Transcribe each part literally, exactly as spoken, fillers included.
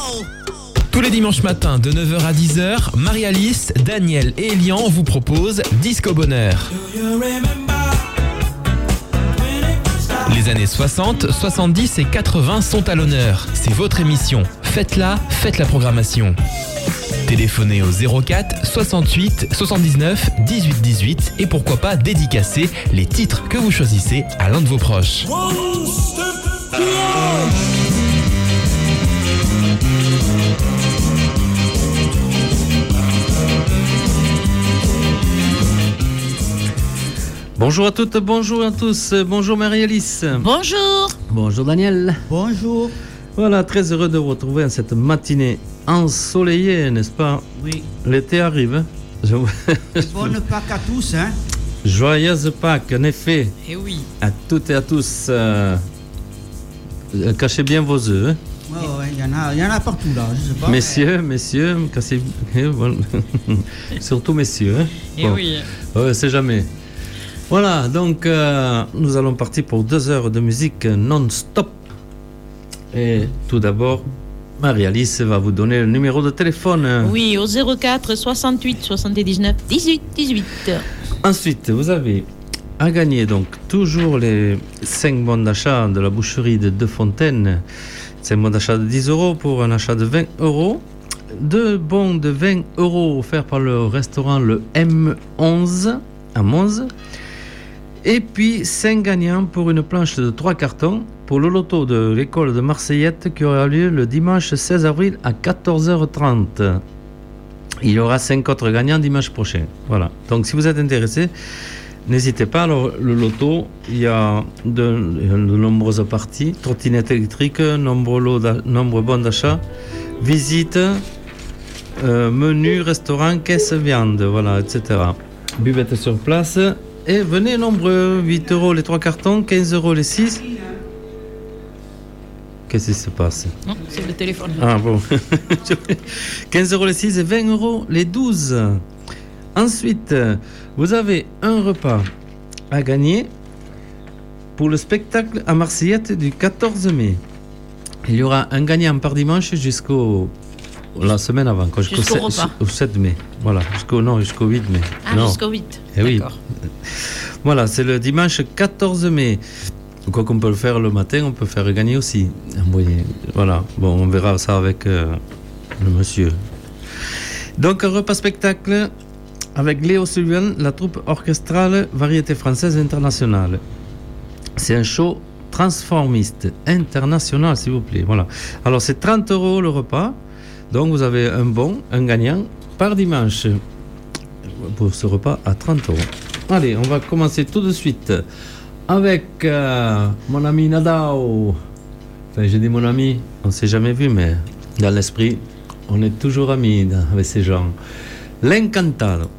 Tous les dimanches matins de neuf heures à dix heures, Marie-Alice, Daniel et Elian vous proposent Disco Bonheur. Les années soixante, soixante-dix et quatre-vingts sont à l'honneur. C'est votre émission. Faites-la, faites la programmation. Téléphonez au zéro quatre soixante-huit soixante-dix-neuf dix-huit dix-huit et pourquoi pas dédicacer les titres que vous choisissez à l'un de vos proches. Bonjour à toutes, bonjour à tous, bonjour Marie-Alice. Bonjour. Bonjour Daniel. Bonjour. Voilà, très heureux de vous retrouver en cette matinée ensoleillée, n'est-ce pas? Oui. L'été arrive. Je... Bonne Pâques à tous, hein. Joyeuse Pâques, en effet. Et oui. À toutes et à tous. Euh... Cachez bien vos œufs. Hein. Oh, ouais, il y en a, il y en a partout là, je sais pas. Messieurs, mais... messieurs, cassez... surtout messieurs. Hein. Et bon. Oui. Ouais, c'est jamais. Voilà, donc euh, nous allons partir pour deux heures de musique non-stop. Et tout d'abord, Marie-Alice va vous donner le numéro de téléphone. Oui, au zéro quatre soixante-huit soixante-dix-neuf dix-huit dix-huit. Ensuite, vous avez à gagner donc toujours les cinq bons d'achat de la boucherie de Deux Fontaines. cinq bons d'achat de dix euros pour un achat de vingt euros. Deux bons de vingt euros offerts par le restaurant le M onze à Mons. Et puis cinq gagnants pour une planche de trois cartons pour le loto de l'école de Marseillette qui aura lieu le dimanche seize avril à quatorze heures trente. Il y aura cinq autres gagnants dimanche prochain. Voilà. Donc si vous êtes intéressé, n'hésitez pas. Alors le loto, il y a de, de nombreuses parties. Trottinette électrique, nombreux, lots nombreux bons d'achat, visite, euh, menu, restaurant, caisse, viande, voilà, et cetera. Buvette sur place. Et venez nombreux, huit euros les trois cartons, quinze euros les six. Qu'est-ce qui se passe? Non, c'est le téléphone. Ah bon. quinze euros les six et vingt euros les douze. Ensuite, vous avez un repas à gagner pour le spectacle à Marseillette du quatorze mai. Il y aura un gagnant par dimanche jusqu'au... La semaine avant, quoi, jusqu'au, jusqu'au sept, au sept mai. Voilà, jusqu'au, non, jusqu'au huit mai. Ah, non. jusqu'au huit. Eh oui. D'accord. Voilà, c'est le dimanche quatorze mai. Quoi qu'on peut le faire le matin, on peut faire gagner aussi. Envoyer. Voilà, bon, on verra ça avec euh, le monsieur. Donc, un repas spectacle avec Léo Sullivan, la troupe orchestrale variété française internationale. C'est un show transformiste international, s'il vous plaît. Voilà. Alors, c'est trente euros le repas. Donc vous avez un bon, un gagnant par dimanche pour ce repas à trente euros. Allez, on va commencer tout de suite avec euh, mon ami Nadao. Enfin, j'ai dit mon ami, on ne s'est jamais vu, mais dans l'esprit, on est toujours amis avec ces gens. L'Encantado.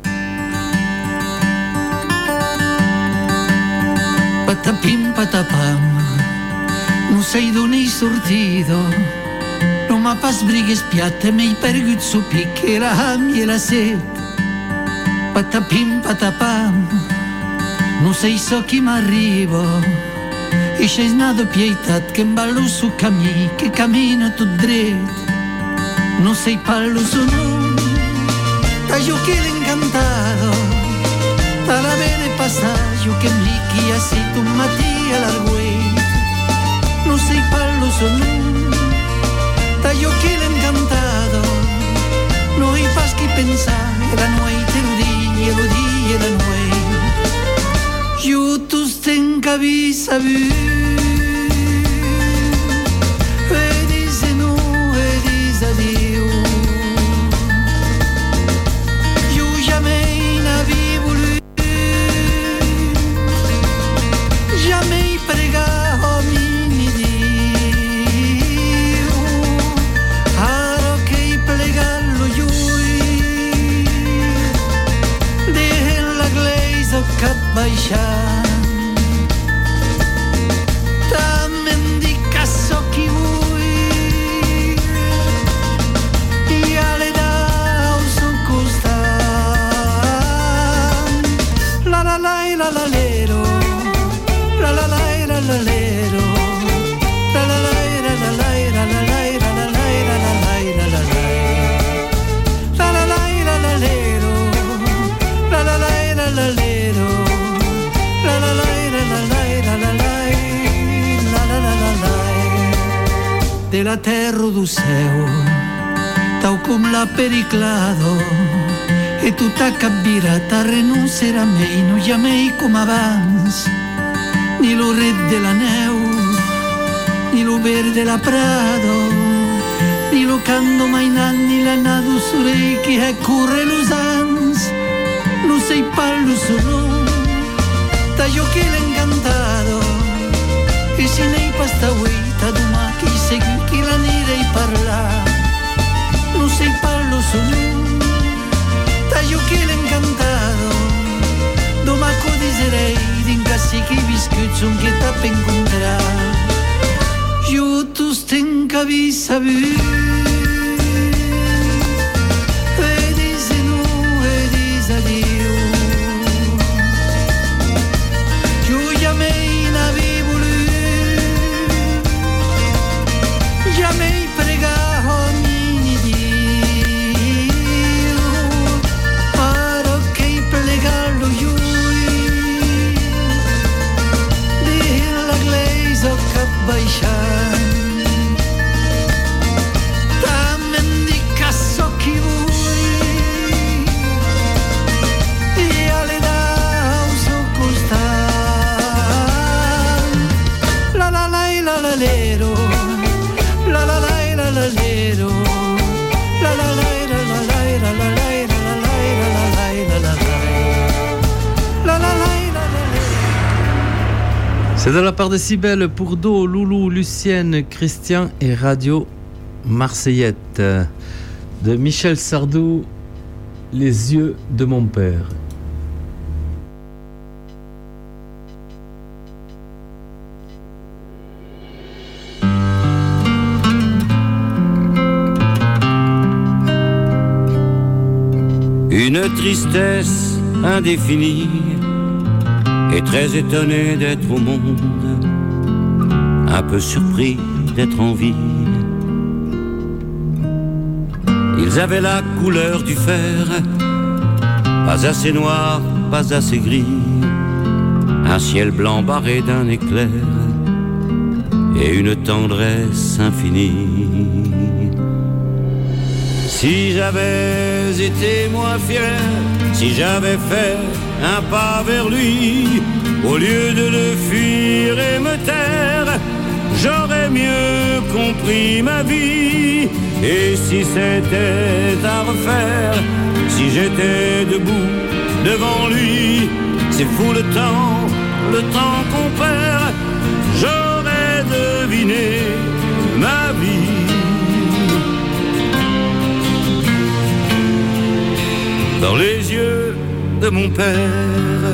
Patapim patapam, non sei d'on sortido. Non m'ha pas brigues piatte, m'hai perdut su picche la hamie e la set. Patapim patapam, non sei so chi m'arrivo. E c'è nato pietat che ballo su cammi, che cammina tu dret. Non sei pallo su non, ta giochi l'incantato. Ta la bene passaggio che mi chia sei tu mattia l'arguet. Non sei pallo su non. Yo quiero encantado, no hay más que pensar, la noche lo día, lo día, la noche. Yo tú ten cabeza vu, e dice no, e dice adiós. Yo jamais n'avais voulu, jamais pregado mi ni Dio. Cap baixant també em dic que sóc qui vull i a l'edat al seu costat la la la i la la lero la la la i la la lero la la la i la la la i la la la i la la la i la la la i della terra do céu, tal come l'ha periclado, e tutta cabirata renuncerà mai, non chiamei come avanti, ni lo re della neu, ni lo verde della prado, ni lo canto mai nanni la nado surei che è corre lo sans, non sei pallo solo, taglio che l'ha incantato, e se ne pasta uita duma che segui che la nere parla, non sei pallo solo, taglio che l'ha incantato, domaco diserei d'incassi che biscuccio che t'ha per incontrare, io tu stenca vi sapevi. C'est de la part de Cybèle pour Do, Loulou, Lucienne, Christian et Radio Marseillette. De Michel Sardou, Les yeux de mon père. Une tristesse indéfinie, et très étonné d'être au monde, un peu surpris d'être en vie. Ils avaient la couleur du fer, pas assez noir, pas assez gris, un ciel blanc barré d'un éclair et une tendresse infinie. Si j'avais été moins fier, si j'avais fait un pas vers lui, au lieu de le fuir et me taire, j'aurais mieux compris ma vie. Et si c'était à refaire, si j'étais debout devant lui, c'est fou le temps, le temps qu'on perd, j'aurais deviné ma vie. Dans les yeux de mon père,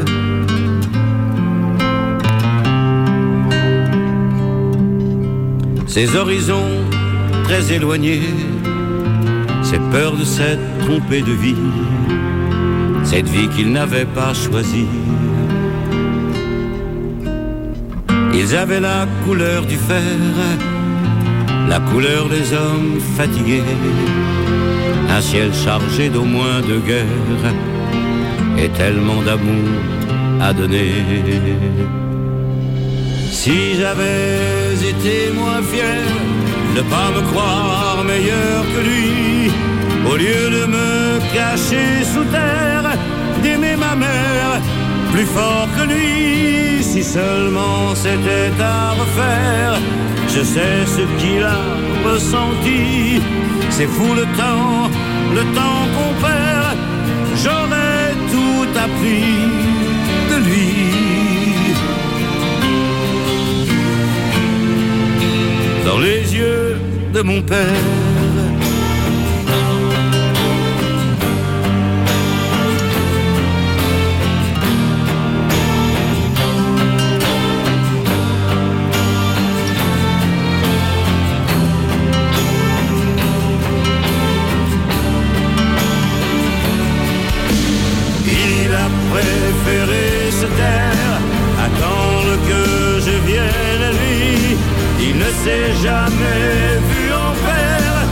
ces horizons très éloignés, ces peurs de s'être trompé de vie, cette vie qu'il n'avait pas choisie. Ils avaient la couleur du fer, la couleur des hommes fatigués, un ciel chargé d'au moins de guerre et tellement d'amour à donner. Si j'avais été moins fier de pas me croire meilleur que lui, au lieu de me cacher sous terre, d'aimer ma mère plus fort que lui, si seulement c'était à refaire, je sais ce qu'il a ressenti. C'est fou le temps, le temps qu'on perd, j'aurais tout appris de lui. Dans les yeux de mon père, préféré se taire, attendre que je vienne à lui. Il ne s'est jamais vu en faire,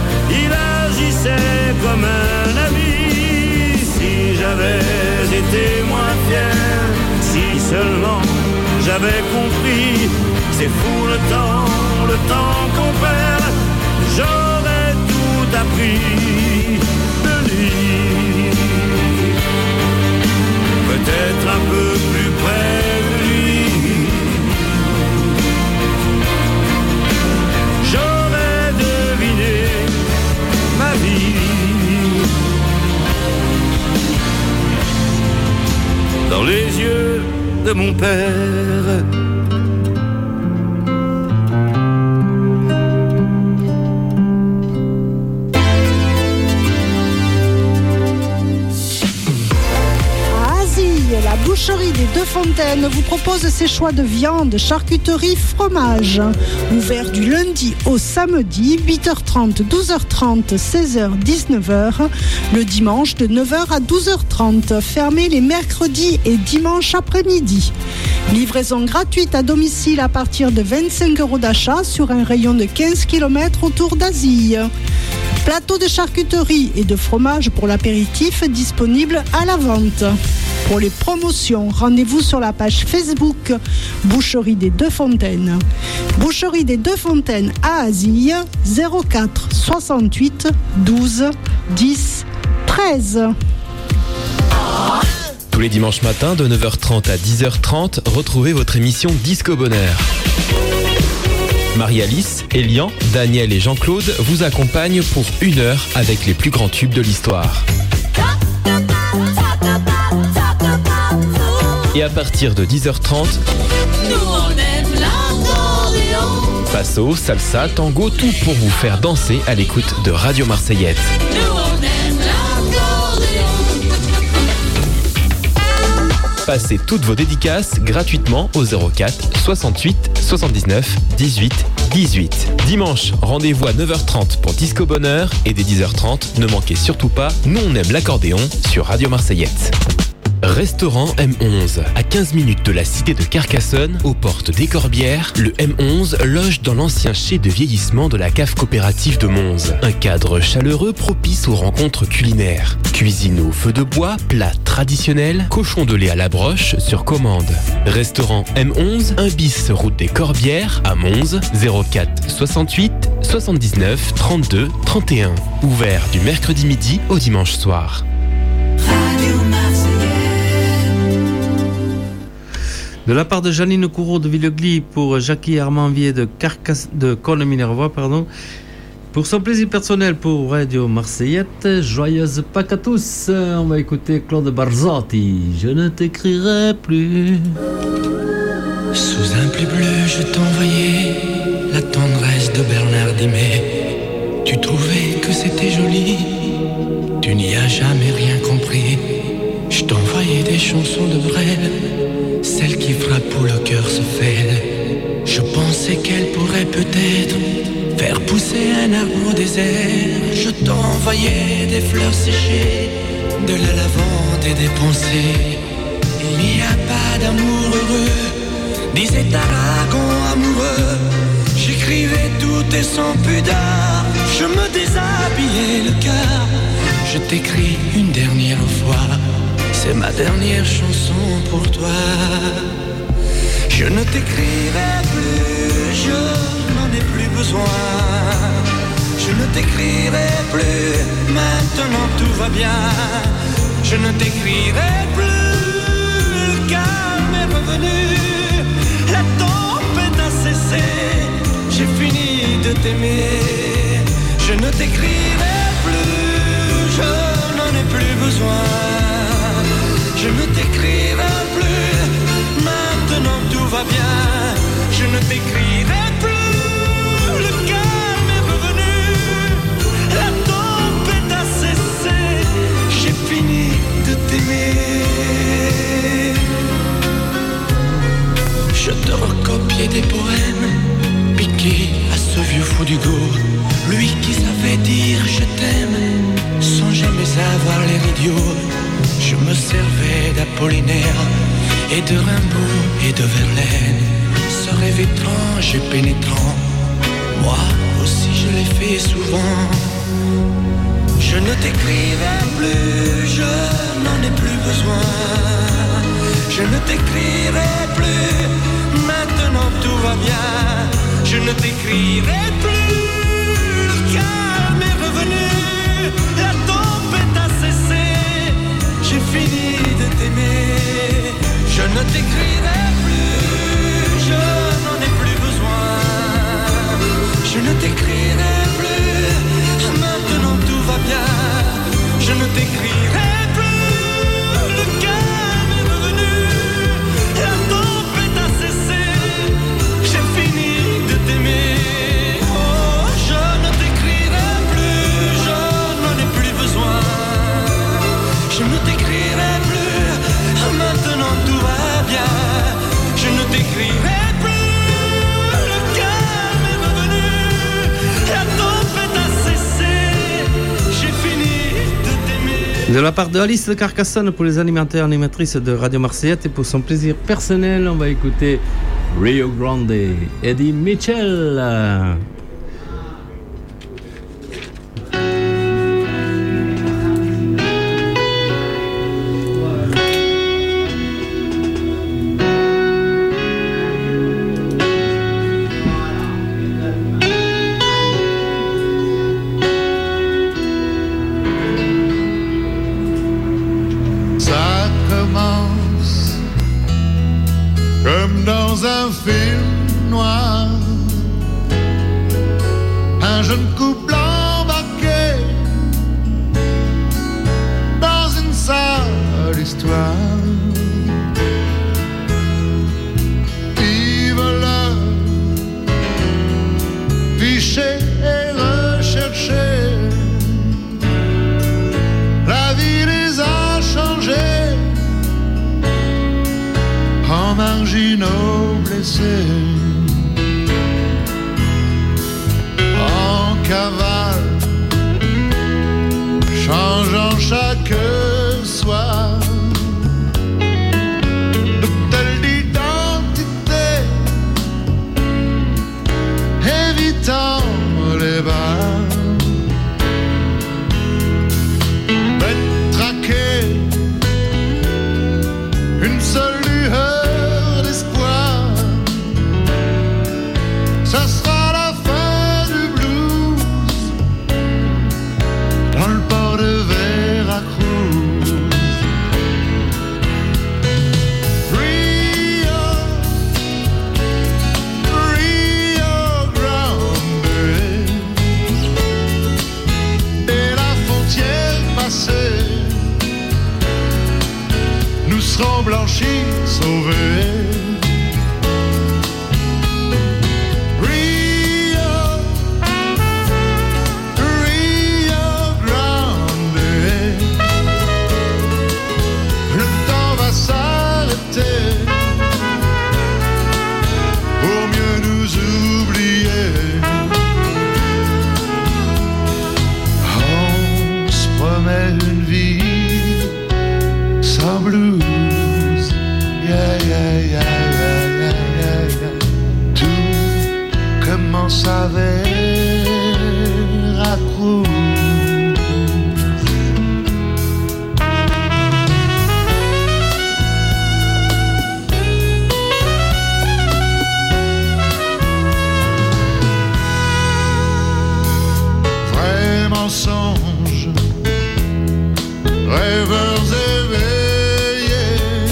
de mon père. La boucherie des Deux Fontaines vous propose ses choix de viande, charcuterie, fromage. Ouvert du lundi au samedi, huit heures trente, douze heures trente, seize heures, dix-neuf heures. Le dimanche de neuf heures à douze heures trente. Fermé les mercredis et dimanches après-midi. Livraison gratuite à domicile à partir de vingt-cinq euros d'achat sur un rayon de quinze kilomètres autour d'Asie. Plateau de charcuterie et de fromage pour l'apéritif disponible à la vente. Pour les promotions, rendez-vous sur la page Facebook Boucherie des Deux Fontaines. Boucherie des Deux Fontaines à Azille, zéro quatre soixante-huit douze dix treize. Tous les dimanches matins de neuf heures trente à dix heures trente, retrouvez votre émission Disco Bonheur. Marie-Alice, Elian, Daniel et Jean-Claude vous accompagnent pour une heure avec les plus grands tubes de l'histoire. Et à partir de dix heures trente, nous on aime l'accordéon. Passo, salsa, tango, tout pour vous faire danser à l'écoute de Radio Marseillaise. Nous on aime l'accordéon. Passez toutes vos dédicaces gratuitement au zéro quatre soixante-huit soixante-dix-neuf dix-huit dix-huit. Dimanche, rendez-vous à neuf heures trente pour Disco Bonheur et dès dix heures trente, ne manquez surtout pas Nous on aime l'accordéon sur Radio Marseillaise. Restaurant M onze. À quinze minutes de la cité de Carcassonne, aux portes des Corbières, le M onze loge dans l'ancien chai de vieillissement de la cave coopérative de Monze. Un cadre chaleureux propice aux rencontres culinaires. Cuisine au feu de bois, plats traditionnels, cochon de lait à la broche sur commande. Restaurant M onze, un bis route des Corbières à Monze, zéro quatre soixante-huit soixante-dix-neuf trente-deux trente et un. Ouvert du mercredi midi au dimanche soir. Radio Marseillaise. De la part de Janine Courreau de Villegly pour Jackie Armanvier de, Carcass... de Colne-Minervois, pardon. Pour son plaisir personnel pour Radio Marseillette, joyeuse Pâques à tous. On va écouter Claude Barzotti. Je ne t'écrirai plus. Sous un pli bleu, je t'envoyais la tendresse de Bernard Dimet. Tu trouvais que c'était joli, tu n'y as jamais rien compris. Je t'envoyais des chansons de Brel, celles qui frappent où le cœur se fêle. Je pensais qu'elle pourrait peut-être faire pousser un arbre au désert. Je t'envoyais des fleurs séchées, de la lavande et des pensées. Il n'y a pas d'amour heureux, disait Aragon amoureux. J'écrivais tout et sans pudeur, je me déshabillais le cœur. Je t'écris une dernière fois, c'est ma dernière chanson pour toi. Je ne t'écrirai plus, je n'en ai plus besoin. Je ne t'écrirai plus, maintenant tout va bien. Je ne t'écrirai plus, le calme est revenu. La tempête a cessé, j'ai fini de t'aimer. Je ne t'écrirai plus, je n'en ai plus besoin. Je ne t'écrirai plus, maintenant tout va bien. Je ne t'écrirai plus, le calme est revenu. La tempête a cessé, j'ai fini de t'aimer. Je te recopiais des poèmes piqués à ce vieux fou d'Hugo, lui qui savait dire je t'aime sans jamais avoir l'air idiot. Je me servais d'Apollinaire et de Rimbaud et de Verlaine, ce rêve étrange et pénétrant, moi aussi je l'ai fait souvent. Je ne t'écrirai plus, je n'en ai plus besoin. Je ne t'écrirai plus, maintenant tout va bien. Je ne t'écrirai plus, le calme est revenu. La tempête a cessé, j'ai fini de t'aimer. Je ne t'écrirai plus, je n'en ai plus besoin. Je ne t'écrirai plus, maintenant tout va bien. Je ne t'écrirai plus, le calme est revenu. La De la part de Alice de Carcassonne pour les animateurs et animatrices de Radio Marseillette et pour son plaisir personnel, on va écouter Rio Grande, Eddie Mitchell. Un film noir, un jeune couple embarqué dans une sale histoire. Ils veulent ficher et rechercher. La vie les a changés en marginaux blessés, en cavale, changeant chaque soir de telle identité, évitant les bars, bête traquée, une seule lueur d'espoir. Ça sera la fin du blues dans le port de Veracruz. Rio, Rio Grande, et la frontière passée, nous serons blanchis, sauvés. Pour mieux nous oublier, on se promet une vie sans blues. Yeah, yeah, yeah, yeah, yeah, yeah, yeah. Tout commence à Veracruz. Mensonges, rêveurs éveillés,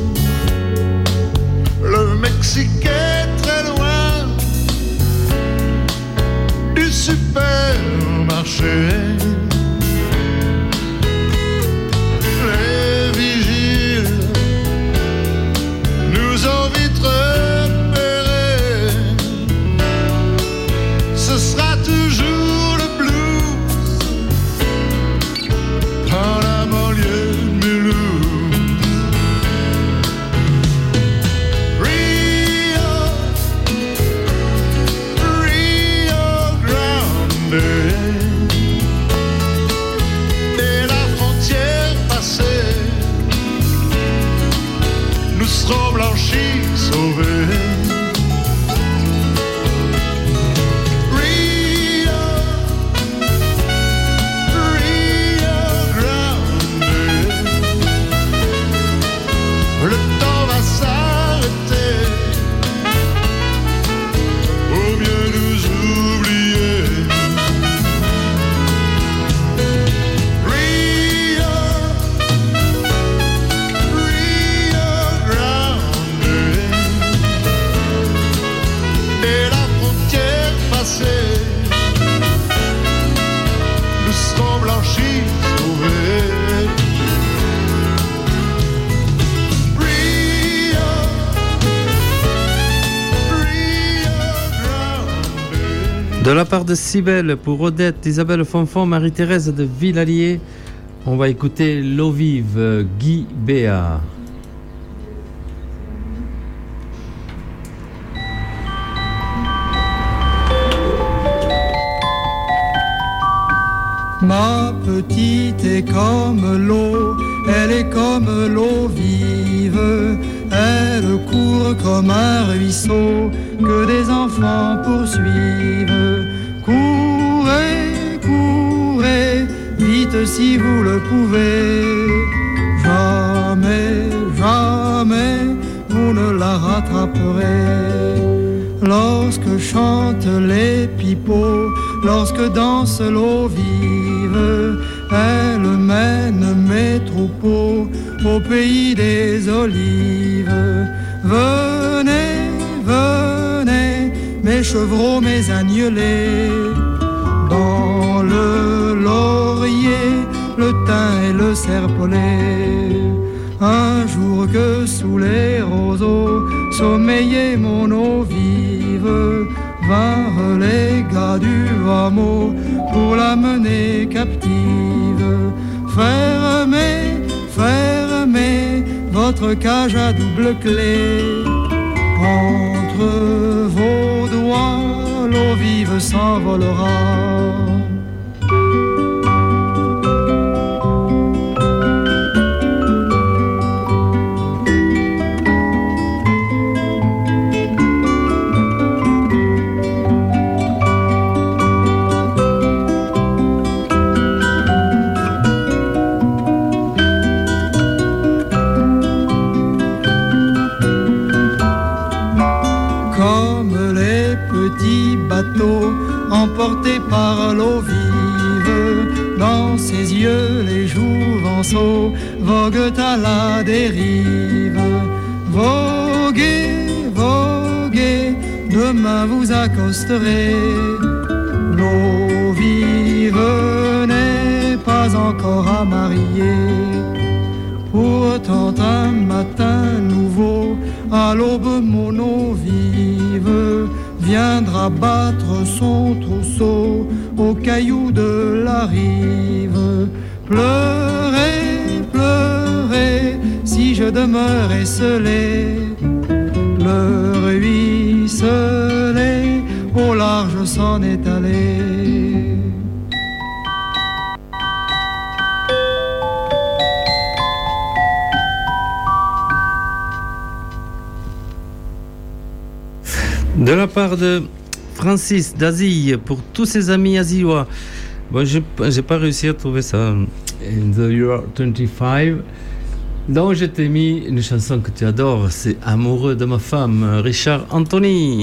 le Mexique est très loin du supermarché. Les vigiles nous ont vite repérés. Ce sera toujours dans la banlieue de Mulhouse. Rio, Rio Grande, et la frontière passée, nous serons blanchis, sauvés. De la part de Cybèle pour Odette, Isabelle Fonfon, Marie-Thérèse de Villalier, on va écouter L'eau vive, Guy Béat. Ma petite est comme l'eau, elle est comme l'eau vive, elle court comme un ruisseau que des enfants poursuivent. Courez, courez, vite si vous le pouvez. Jamais, jamais, vous ne la rattraperez. Lorsque chantent les pipeaux, lorsque danse l'eau vive, elle mène mes troupeaux au pays des olives. Venez, venez, mes chevreaux, mes agnelés, dans le laurier, le thym et le serpolet. Un jour que sous les roseaux sommeillait mon eau vive, vinrent les gars du hameau pour la mener captive. Fermez, fermez votre cage à double clé. Entre vos doigts, l'eau vive s'envolera. Emporté par l'eau vive, dans ses yeux les jouvenceaux voguent à la dérive. Voguez, voguez, demain vous accosterez. L'eau vive n'est pas encore à marier. Pourtant un matin nouveau, à l'aube mon eau vive viendra battre son trousseau aux cailloux de la rive. Pleurez, pleurez, si je demeure esselé, le ruisselet au large s'en est allé. De la part de Francis d'Asie, pour tous ses amis asillois. Bon, j'ai, j'ai pas réussi à trouver ça. In the year twenty-five. Donc, je t'ai mis une chanson que tu adores, c'est Amoureux de ma femme, Richard Anthony.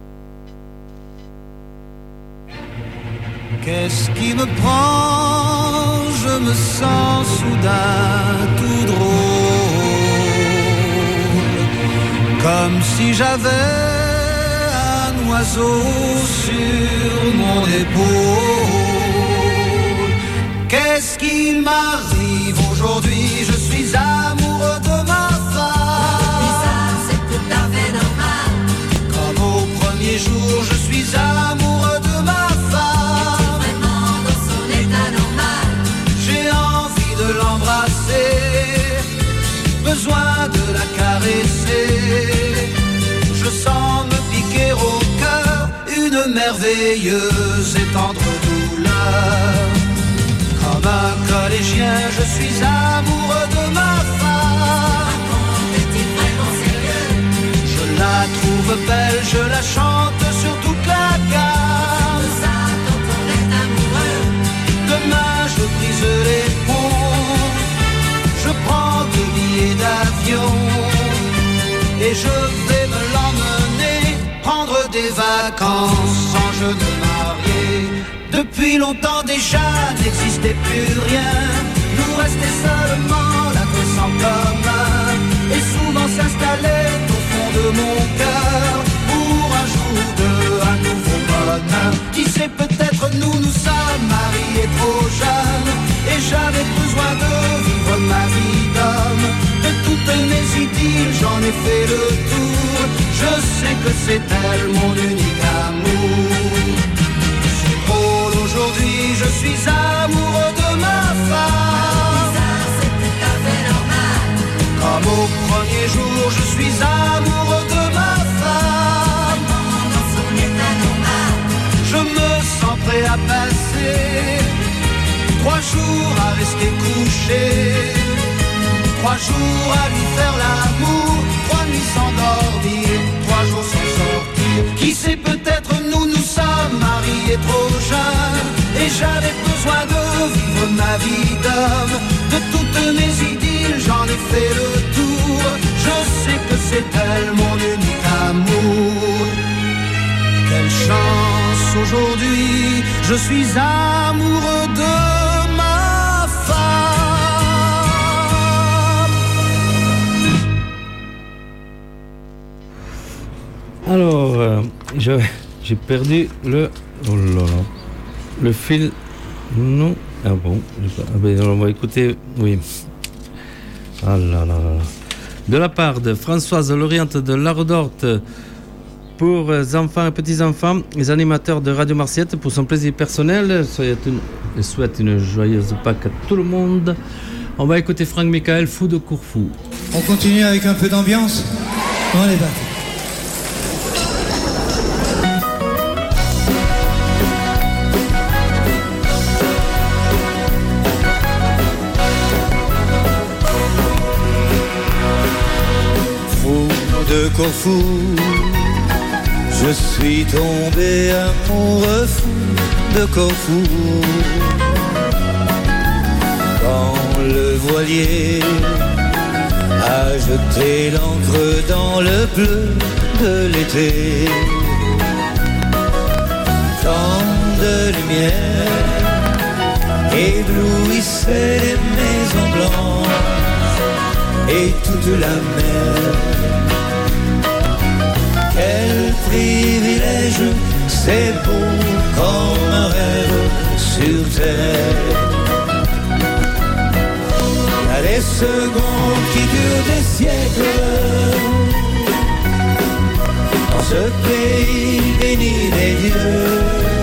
Qu'est-ce qui me prend? Je me sens soudain tout drôle, comme si j'avais oiseau sur mon épaule. Qu'est-ce qui m'arrive aujourd'hui? Je suis amoureux de ma femme. Bizarre, c'est tout à fait normal. Comme au premier jour, je suis amoureux de ma femme. Vraiment dans son état normal. J'ai envie de l'embrasser, besoin de la caresser. Je sens me piquer au une merveilleuse et tendre douleur. Comme un collégien, je suis amoureux de ma femme. Est-il vraiment sérieux? Je la trouve belle, je la chante sur toute la gamme. Ça, quand on est amoureux. Demain, je brise les ponts, je prends deux billets d'avion et je vais me l'emmener prendre des vacances sans jeune marié. Depuis longtemps déjà n'existait plus rien, nous restait seulement l'adresse en commun. Et souvent s'installait au fond de mon cœur pour un jour ou deux un nouveau bonheur. Qui sait, peut-être nous nous sommes mariés trop jeunes et j'avais besoin de vivre ma vie d'homme. De toutes mes idylles j'en ai fait le tour, je sais que c'est elle mon unique amour. C'est drôle, aujourd'hui je suis amoureux de ma femme. Bizarre, c'est tout à fait normal. Comme au premier jour je suis amoureux de ma femme. Dans son état normal. Je me sens prêt à passer trois jours à rester couché, trois jours à lui faire l'amour, trois nuits sans dormir, trois jours sans sortir. Qui sait, peut-être nous nous sommes mariés trop jeunes, et j'avais besoin de vivre ma vie d'homme. De toutes mes idylles j'en ai fait le tour, je sais que c'est elle mon unique amour. Quelle chance aujourd'hui, je suis amoureux de ma femme. Alors, euh, je, j'ai perdu le, oh là là, le fil. Non, ah bon, pas, ah ben, on va écouter, oui. Ah là là là. De la part de Françoise Loriente de Lardorte, pour les enfants et petits-enfants, les animateurs de Radio Marciette, pour son plaisir personnel, je souhaite une joyeuse Pâques à tout le monde. On va écouter Franck Michael, Fou de Corfou. On continue avec un peu d'ambiance. On est parti. De Corfou, je suis tombé amoureux fou de Corfou. Quand le voilier a jeté l'ancre dans le bleu de l'été, tant de lumière éblouissait les maisons blanches et toute la mer. Quel privilège, c'est beau comme un rêve sur terre. Il y a des secondes qui durent des siècles dans ce pays béni des dieux.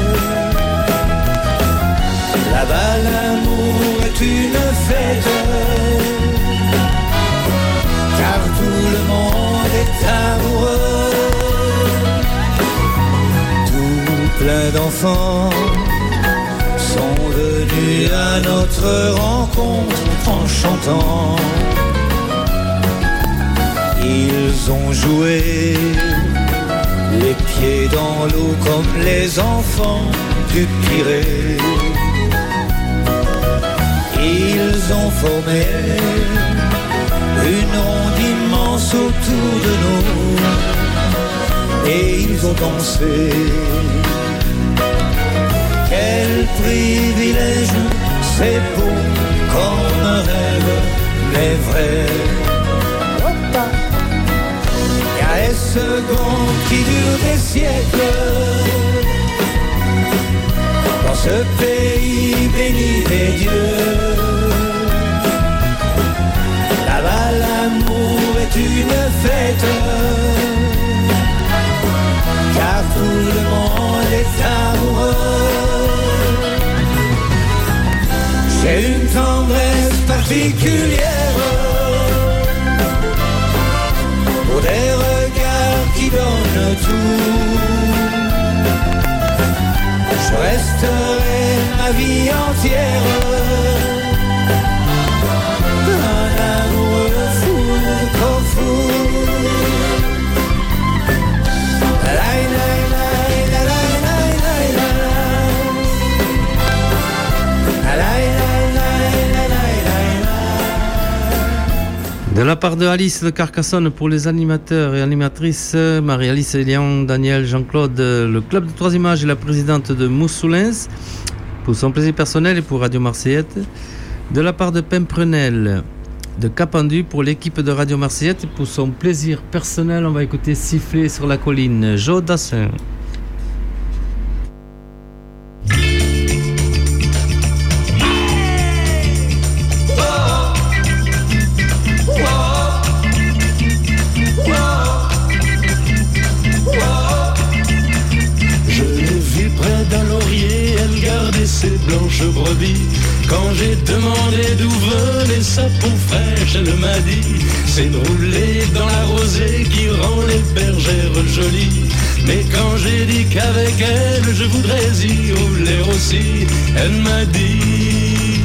Là-bas l'amour est une fête, car tout le monde est amoureux. Plein d'enfants sont venus à notre rencontre en chantant. Ils ont joué les pieds dans l'eau comme les enfants du Pirée. Ils ont formé une ronde immense autour de nous et ils ont dansé. Quel privilège, c'est beau comme un rêve, mais vrai. Il y a des secondes qui durent des siècles dans ce pays béni des dieux. Là-bas l'amour est une fête, car tout le monde est amoureux. J'ai une tendresse particulière pour des regards qui donnent tout. Je resterai ma vie entière un amoureux fou de Corfou. De la part de Alice de Carcassonne pour les animateurs et animatrices, Marie-Alice, Léon, Daniel, Jean-Claude, le club de troisième âge et la présidente de Moussoulens, pour son plaisir personnel et pour Radio Marseillette. De la part de Pemprenel de Capendu pour l'équipe de Radio Marseillette et pour son plaisir personnel, on va écouter Siffler sur la colline, Joe Dassin. Ses blanches brebis. Quand j'ai demandé d'où venait sa peau fraîche, elle m'a dit c'est de rouler dans la rosée qui rend les bergères jolies. Mais quand j'ai dit qu'avec elle je voudrais y rouler aussi, elle m'a dit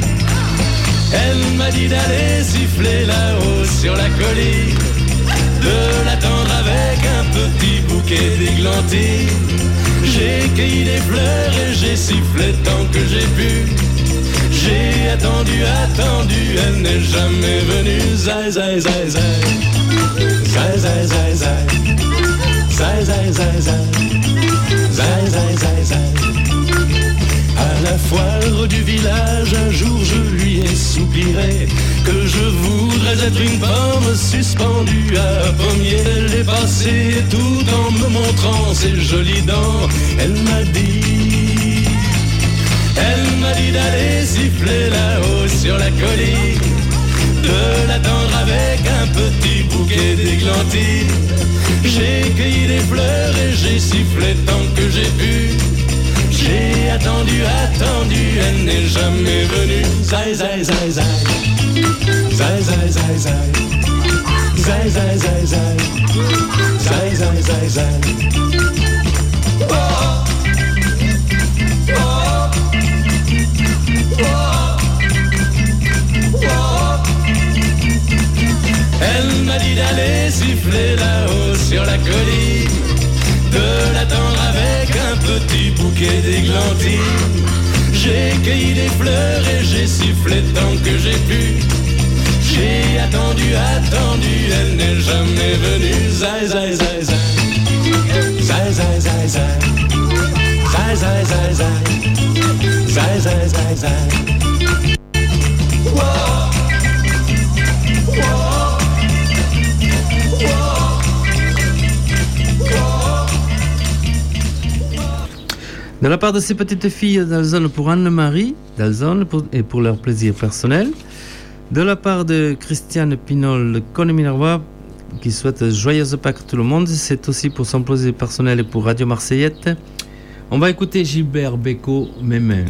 Elle m'a dit d'aller siffler là-haut sur la colline, de l'attendre avec un petit bouquet d'églantines. J'ai cueilli des fleurs et j'ai sifflé tant que j'ai pu. J'ai attendu, attendu, elle n'est jamais venue. Zai, zai, zai, zai. Zai, zai, zai, zai. Zai, zai, zai, zai. Zai, zai, zai, zai. À la foire du village, un jour je lui ai soupiré que je voudrais être une pomme suspendue à un pommier. Elle est passée tout en me montrant ses jolies dents. Elle m'a dit, elle m'a dit d'aller siffler là-haut sur la colline, de l'attendre avec un petit bouquet d'églantines. J'ai cueilli des fleurs et j'ai sifflé tant que j'ai pu. J'ai attendu, attendu, elle n'est jamais venue. Zai, zai, zai, zai. Zai, zai, zai, zai. Zai, zai, zai, zai. Zai, zai, zai, zai. Oh, oh, oh, oh. Elle m'a dit d'aller siffler là-haut sur la colline, de l'attendre avec un petit bouquet d'églantines. J'ai cueilli des fleurs et j'ai sifflé tant que j'ai pu. J'ai attendu, attendu, elle n'est jamais venue. Zai, zai, zai, zai. Zai, zai, zai, zai. Zai, zai, zai, zai. Zai, zai, zai, zai. Whoa. Whoa. De la part de ces petites filles d'Alzone pour Anne-Marie d'Alzone pour, et pour leur plaisir personnel. De la part de Christiane Pinol de Coneminervois qui souhaite joyeuse Pâques à tout le monde. C'est aussi pour son plaisir personnel et pour Radio Marseillette. On va écouter Gilbert Bécaud, Mes mains.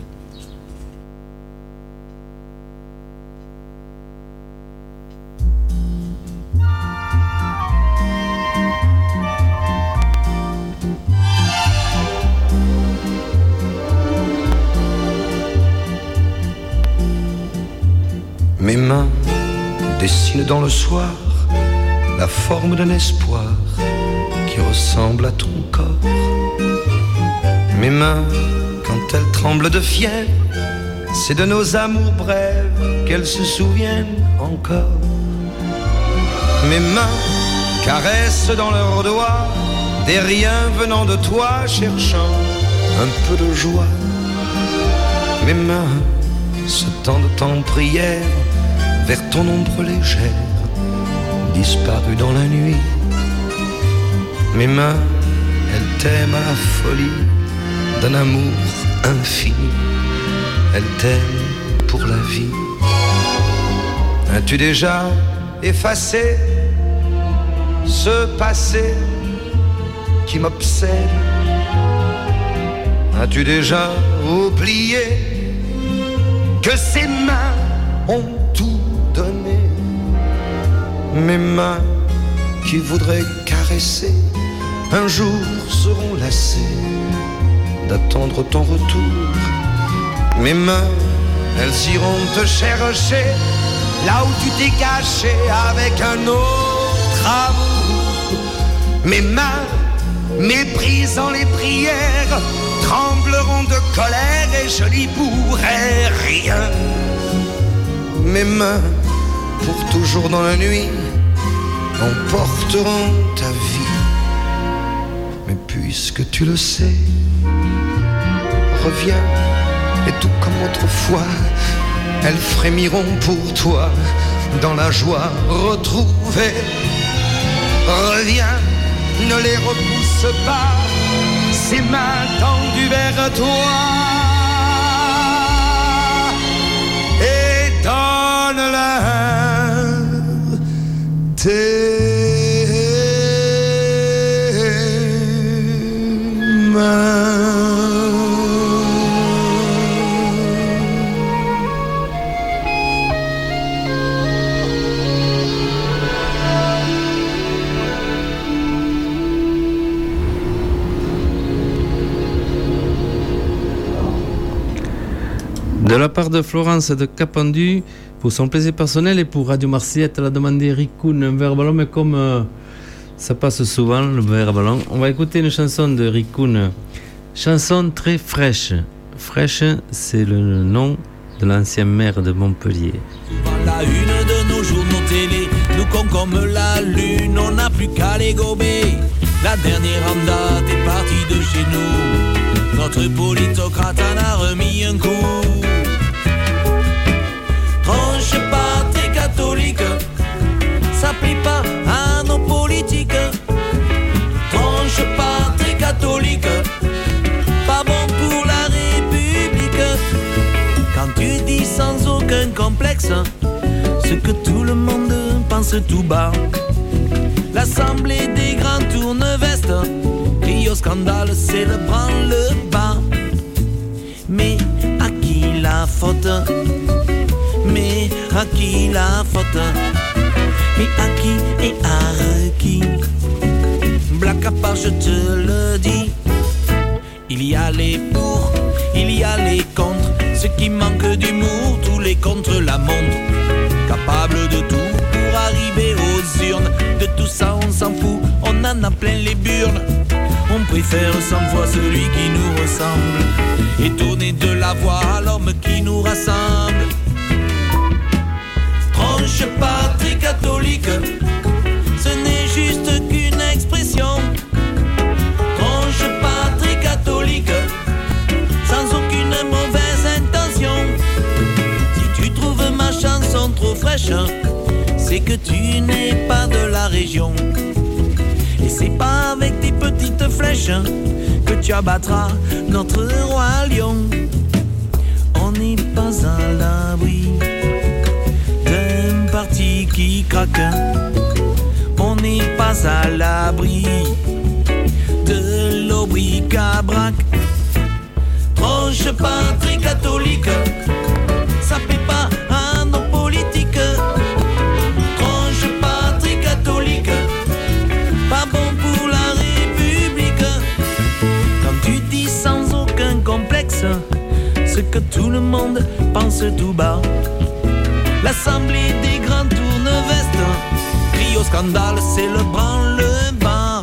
Mes mains dessinent dans le soir la forme d'un espoir qui ressemble à ton corps. Mes mains, quand elles tremblent de fièvre, c'est de nos amours brèves qu'elles se souviennent encore. Mes mains caressent dans leurs doigts des riens venant de toi, cherchant un peu de joie. Mes mains se tendent en prière vers ton ombre légère, disparue dans la nuit. Mes mains, elles t'aiment à la folie d'un amour infini. Elles t'aiment pour la vie. As-tu déjà effacé ce passé qui m'obsède? As-tu déjà oublié que ces mains ont tout donné? Mes mains qui voudraient caresser un jour seront lassées d'attendre ton retour. Mes mains, elles iront te chercher là où tu t'es caché avec un autre amour. Mes mains, méprisant les prières, trembleront de colère et je n'y pourrai rien. Mes mains, pour toujours dans la nuit, emporteront ta vie. Mais puisque tu le sais, reviens et tout comme autrefois, elles frémiront pour toi dans la joie retrouvée. Reviens, ne les repousse pas, ces mains tendues vers toi, et donne-leur tes mains. De la part de Florence de Capendu Pour son plaisir personnel et pour Radio Marseillaise, elle a demandé Ricoun, un verre ballon, mais comme euh, ça passe souvent, le verre ballon, on va écouter une chanson de Ricoun. Chanson très fraîche. Fraîche, c'est le nom de l'ancien maire de Montpellier. Souvent la une de nos journaux télé nous con comme la lune, on n'a plus qu'à les gober. La dernière en date est partie de chez nous, notre politocrate en a remis un coup. Tranche pas très catholique, ça plaît pas à nos politiques. Tranche pas très catholique, pas bon pour la République. Quand tu dis sans aucun complexe ce que tout le monde pense tout bas, l'assemblée des grands tourne-vestes crie au scandale, c'est le branle-bas. Mais à qui la faute? Mais à qui la faute? Mais à qui et à qui? Black à part, je te le dis, il y a les pour, il y a les contre. Ceux qui manquent d'humour, tous les contre la montre. Capable de tout pour arriver aux urnes. De tout ça on s'en fout, on en a plein les burnes. On préfère cent fois celui qui nous ressemble, étonné de la voir l'homme qui nous rassemble. Tranche pas très catholique, ce n'est juste qu'une expression. Tranche pas très catholique, sans aucune mauvaise intention. Si tu trouves ma chanson trop fraîche, c'est que tu n'es pas de la région. Et c'est pas avec tes petites flèches que tu abattras notre roi lion. On n'est pas à l'abri d'un parti qui craque, on n'est pas à l'abri de l'obric-à-brac. Tranche pas très catholique, ça plaît pas à nos politiques. Tranche pas très catholique, pas bon pour la République. Quand tu dis sans aucun complexe ce que tout le monde pense tout bas, l'assemblée des grands tourne-vestes crie au scandale, c'est le branle-bas.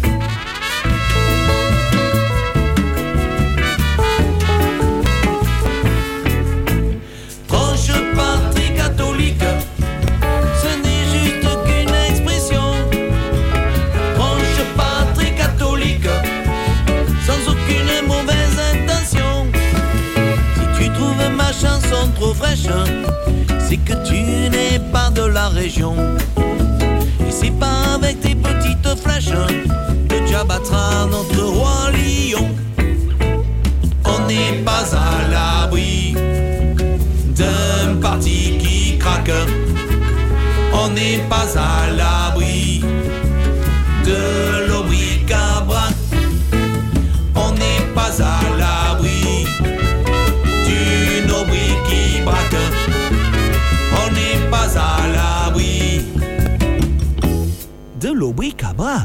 Tranche pas très catholique, ce n'est juste qu'une expression. Tranche pas très catholique, sans aucune mauvaise intention. Si tu trouves ma chanson trop fraîche, c'est que tu n'es pas de la région. Et c'est pas avec tes petites flèches que tu abattras notre roi lion. On n'est pas à l'abri d'un parti qui craque, on n'est pas à l'abri de l'obric-à-brac, on n'est pas à l'abri d'une obric qui braque, on n'est pas à l'abri de l'obric-à-brac.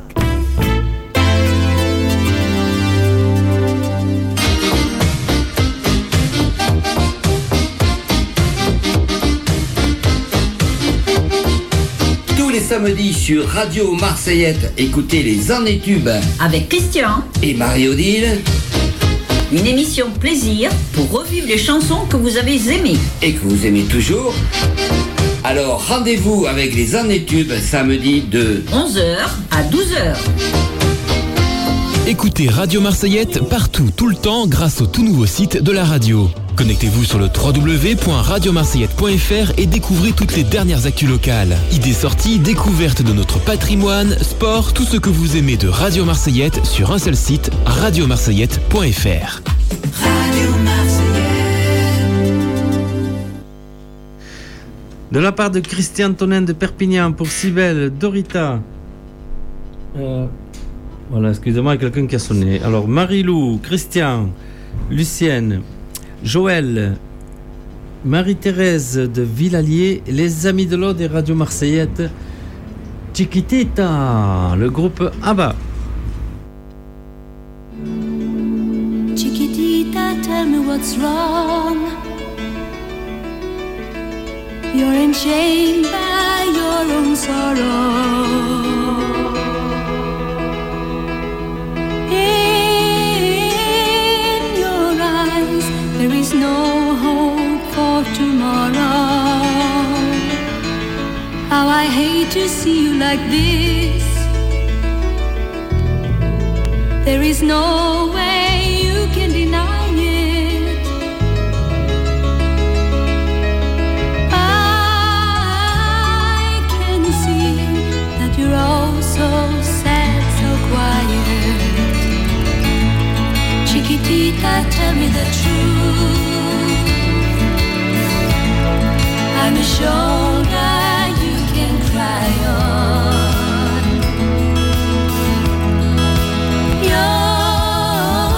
Tous les samedis sur Radio Marseillaise, écoutez les Années Tubes avec Christian et Marie-Odile. Une émission plaisir pour revivre les chansons que vous avez aimées et que vous aimez toujours. Alors rendez-vous avec les Années Tubes samedi de onze heures à douze heures. Écoutez Radio Marseillaise partout, tout le temps, grâce au tout nouveau site de la radio. Connectez-vous sur le w w w point radio marseillaise point f r et découvrez toutes les dernières actus locales. Idées sorties, découvertes de notre patrimoine, sport, tout ce que vous aimez de Radio Marseillaise sur un seul site, radio marseillaise point f r. Radio Marseillaise. De la part de Christian Tonin de Perpignan pour Cybèle, Dorita. Euh, voilà, excusez-moi, quelqu'un qui a sonné. Alors, Marie-Lou, Christian, Lucienne, Joël, Marie-Thérèse de Villalier, les amis de l'Aude et Radio Marseillaise, Chiquitita, le groupe ABBA. Chiquitita, tell me what's wrong. You're enchained by your own sorrow. In your eyes, there is no hope for tomorrow. How I hate to see you like this. There is no way you can deny it. I can see that you're all so sad, so quiet. Chiquitita, tell me the truth. I'm a shoulder you can cry on. You're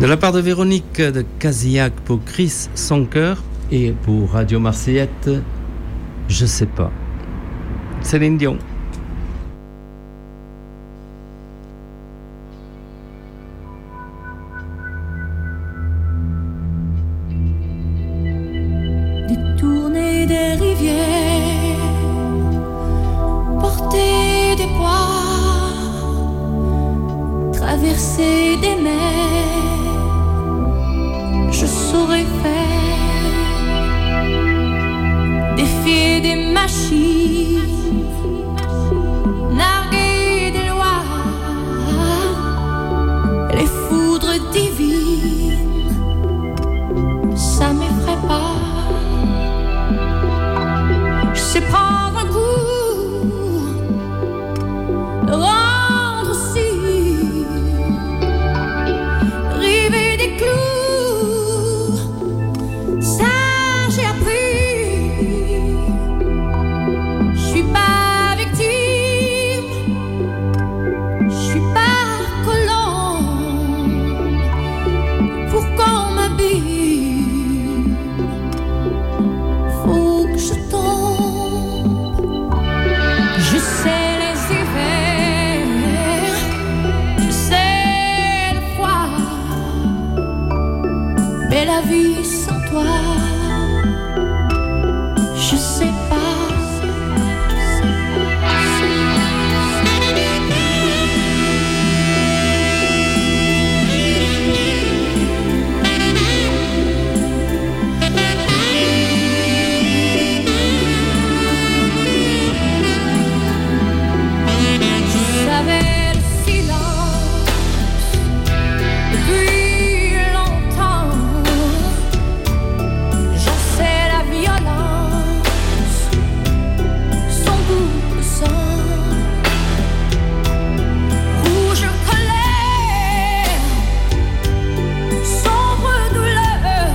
De la part de Véronique de Casillac pour Chris Son Cœur et pour Radio Marseillette, je sais pas. Céline Dion. Détourner des rivières, porter des poids, traverser des mers, je saurais faire, défier des machines, narguer des lois, les foudres divines, ça m'effraie pas. Je sais prendre un coup, le rendre aussi, river des clous, ça j'ai appris. Je suis pas victime, je suis pas colombe, pour qu'on m'habille, faut que je tombe. Je sais les hivers, je sais le froid, mais la vie sans toi, je sais pas. Je savais le silence depuis longtemps. J'en sais la violence, son goût de sang. Rouge colère, sombre douleur.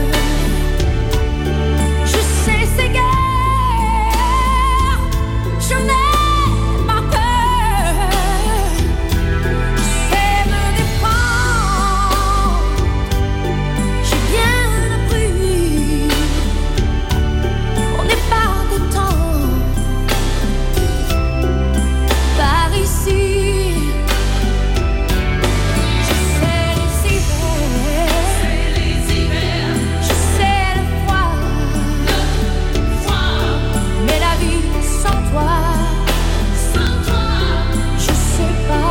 Je sais ces guerres, je n'ai pas peur. Je sais me défendre, j'ai bien appris. On n'est pas content par ici. Je sais les hivers, je sais le froid, mais la vie sans toi, je sais pas.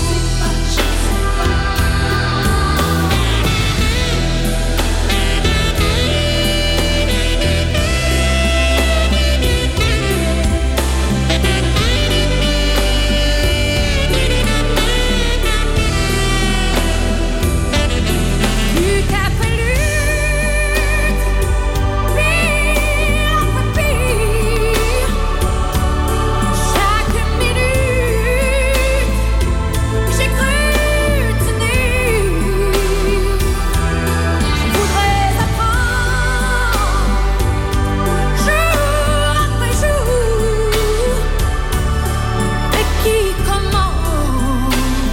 Lutte après lutte, pire après pire, chaque minute, j'ai cru tenir. Je voudrais apprendre, jour après jour, et qui comment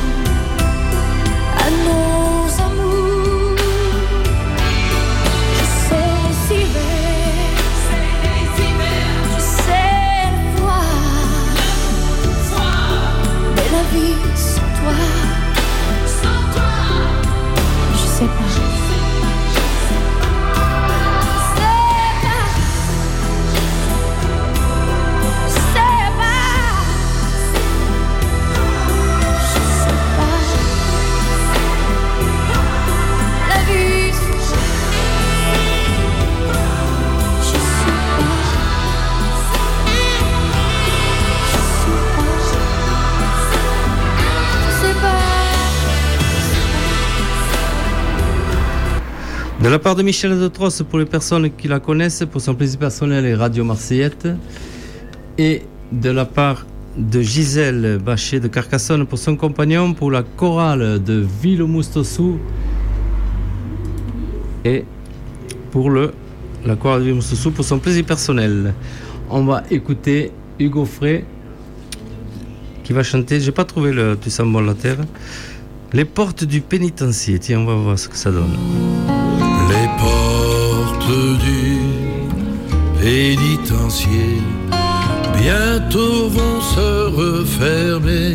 à nos amours. Je sais les hivers, je sais le froid, mais la vie sans toi, je sais pas. Je sais pas, je sais pas, je sais pas. La vie, je sais pas. Je sais pas. De la part de Michel de Trosse pour les personnes qui la connaissent, pour son plaisir personnel et Radio Marseillette. Et de la part de Gisèle Bachet de Carcassonne pour son compagnon, pour la chorale de Villemoustossou. Et pour le, la chorale de Villemoustossou pour son plaisir personnel. On va écouter Hugo Frey qui va chanter, j'ai pas trouvé le Tu sens bon la terre, Les portes du pénitencier, tiens, on va voir ce que ça donne. Les portes du pénitencier bientôt vont se refermer,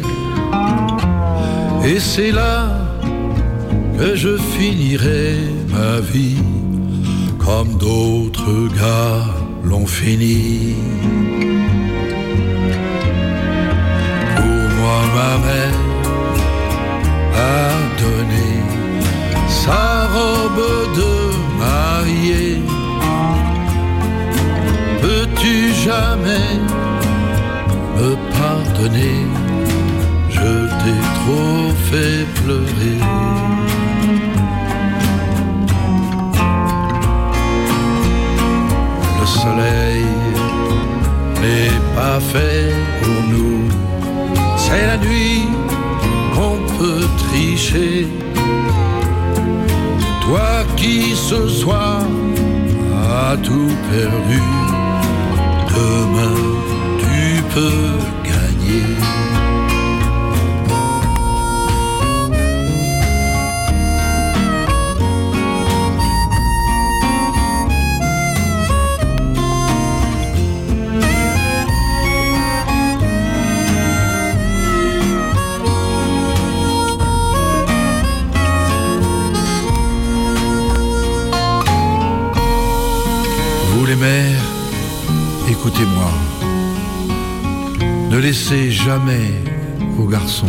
et c'est là que je finirai ma vie comme d'autres gars l'ont fini. Pour moi, ma mère a donné sa robe de mariée. Peux-tu jamais me pardonner? Je t'ai trop fait pleurer. Le soleil n'est pas fait pour nous. C'est la nuit qu'on peut tricher. Toi qui ce soir as tout perdu, demain tu peux gagner. Vous les mères, écoutez-moi. Ne laissez jamais vos garçons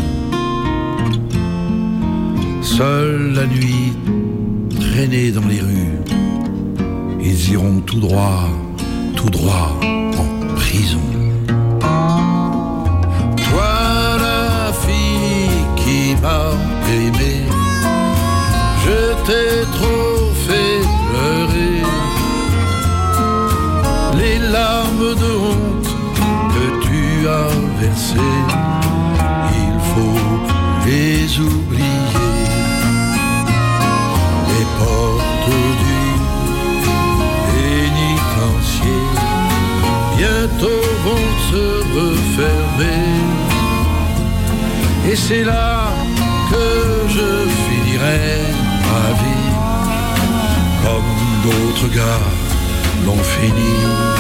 seuls la nuit traîner dans les rues. Ils iront tout droit, tout droit en prison. Toi la fille qui m'a aimé, je t'ai trop fait pleurer. Les larmes de honte que tu as versées, il faut les oublier. Les portes du pénitencier bientôt vont se refermer, et c'est là que je finirai ma vie comme d'autres gars l'ont fini.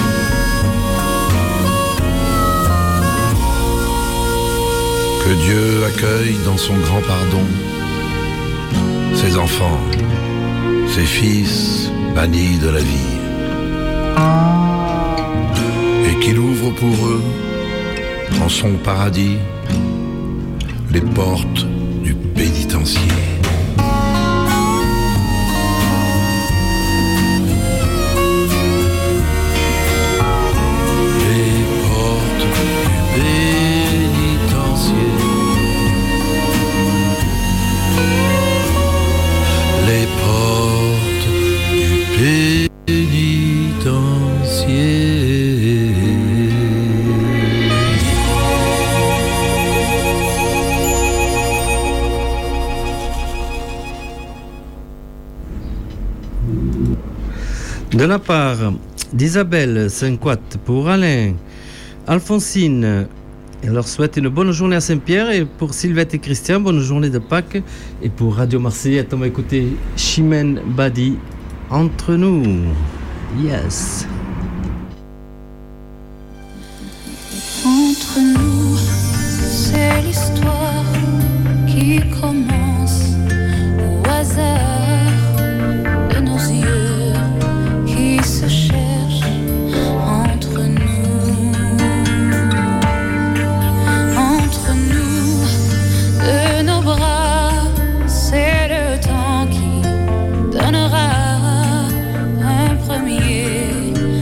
Que Dieu accueille dans son grand pardon ses enfants, ses fils bannis de la vie, et qu'il ouvre pour eux, en son paradis, les portes du pénitencier. De la part d'Isabelle Cinquat pour Alain, Alphonsine, elle leur souhaite une bonne journée à Saint-Pierre, et pour Sylvette et Christian, bonne journée de Pâques. Et pour Radio Marseillette, on va écouter Chimène Badi, Entre nous. Yes. Entre nous, c'est l'histoire qui commence au hasard de nos yeux qui se cherchent entre nous. Entre nous, de nos bras, c'est le temps qui donnera un premier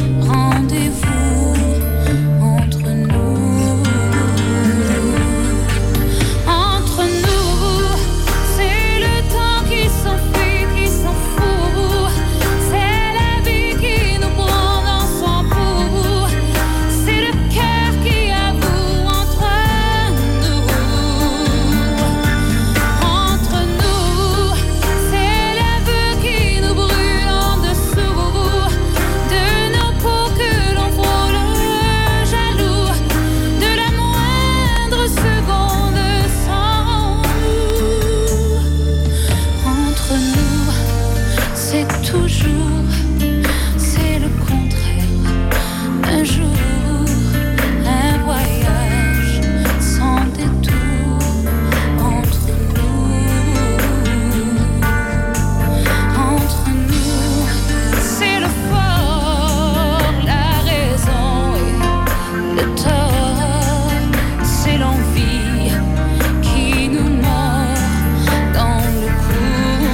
c'est toujours, c'est le contraire. Un jour, un voyage sans détour entre nous. Entre nous, c'est le fort, la raison et le tort. C'est l'envie qui nous mord dans le cou.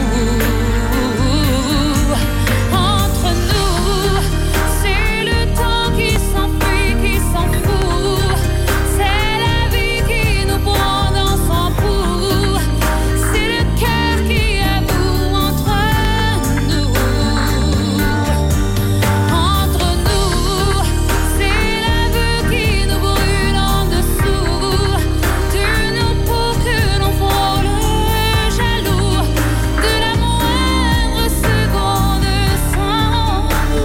Entre nous, c'est le temps qui s'enfuit, qui s'en fout. C'est la vie qui nous prend dans son pouls. C'est le cœur qui avoue entre nous. Entre nous, c'est l'aveu qui nous brûle en dessous. De nos peaux que l'on frôle jaloux. De la moindre seconde sans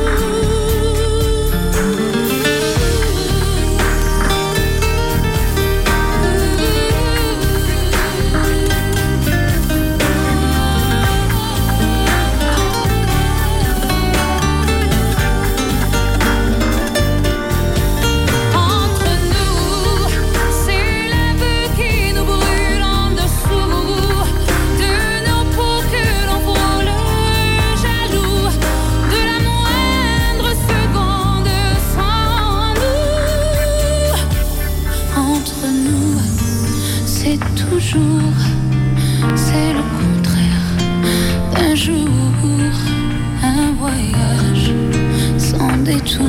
Entre nous, c'est l'aveu qui nous brûle en dessous. De nos peaux que l'on frôle jaloux. De la moindre seconde sans nous. Entre nous, c'est toujours, c'est le contraire. D'un jour, un voyage sans détour.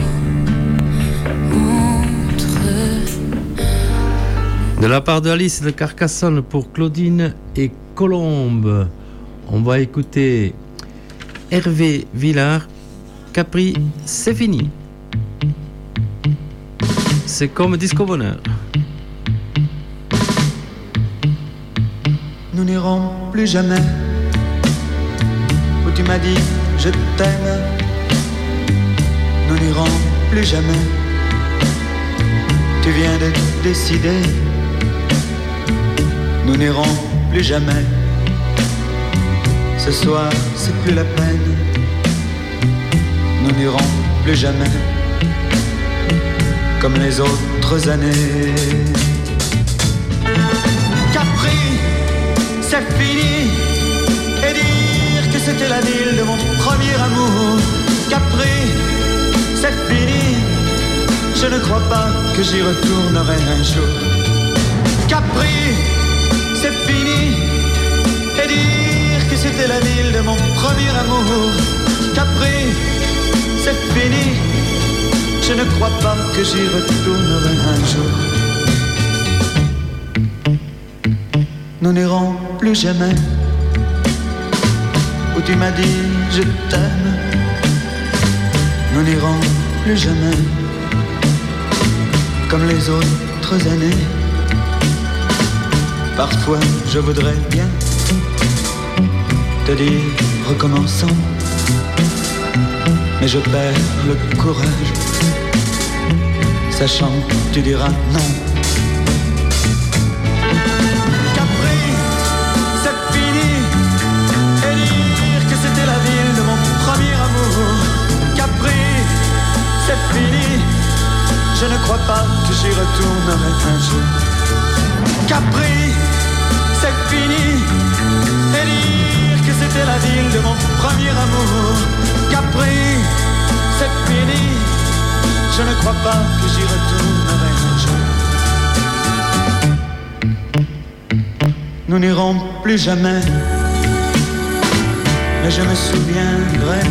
De la part de Alice de Carcassonne pour Claudine et Colombe, on va écouter Hervé Villard, Capri, c'est fini. C'est comme Disco Bonheur. Nous n'irons plus jamais où tu m'as dit je t'aime. Nous n'irons plus jamais. Tu viens de décider. Nous n'irons plus jamais. Ce soir, c'est plus la peine. Nous n'irons plus jamais comme les autres années. Capri, c'est fini. Et dire que c'était la ville de mon premier amour. Capri, c'est fini. Je ne crois pas que j'y retournerai un jour. Capri, c'est fini. Et dire que c'était la ville de mon premier amour. Capri, c'est fini. Je ne crois pas que j'y retournerai un jour. Nous n'irons plus jamais où tu m'as dit je t'aime. Nous n'irons plus jamais comme les autres années. Parfois je voudrais bien te dire recommençons, mais je perds le courage, sachant que tu diras non. Capri, c'est fini. Et dire que c'était la ville de mon premier amour. Capri, c'est fini. Je ne crois pas que j'y retournerai un jour. Capri, c'est fini. Et dire que c'était la ville de mon premier amour. Capri, c'est fini. Je ne crois pas que j'y retournerai un jour. Nous n'irons plus jamais, mais je me souviendrai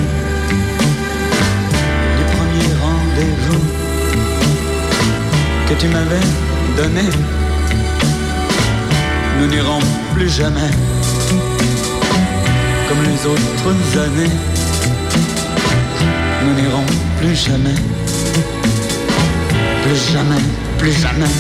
du premier rendez-vous que tu m'avais donné. Nous n'irons plus jamais comme les autres années. Nous n'irons plus jamais, plus jamais, plus jamais.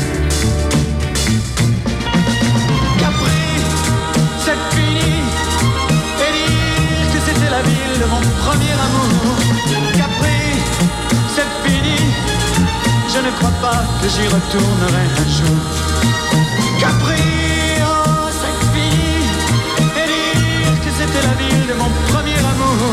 Capri, c'est fini. Et dire que c'était la ville de mon premier amour. Capri, c'est fini. Je ne crois pas que j'y retournerai un jour. Capri, oh c'est fini. Et dire que c'était la ville de mon premier amour.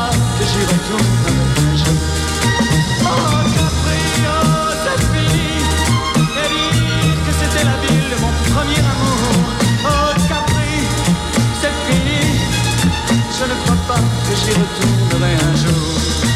pas que j'y retournerai un jour. Oh Capri, oh c'est fini. Et dire que c'était la ville de mon premier amour. Oh Capri, c'est fini. Je ne crois pas que j'y retournerai un jour.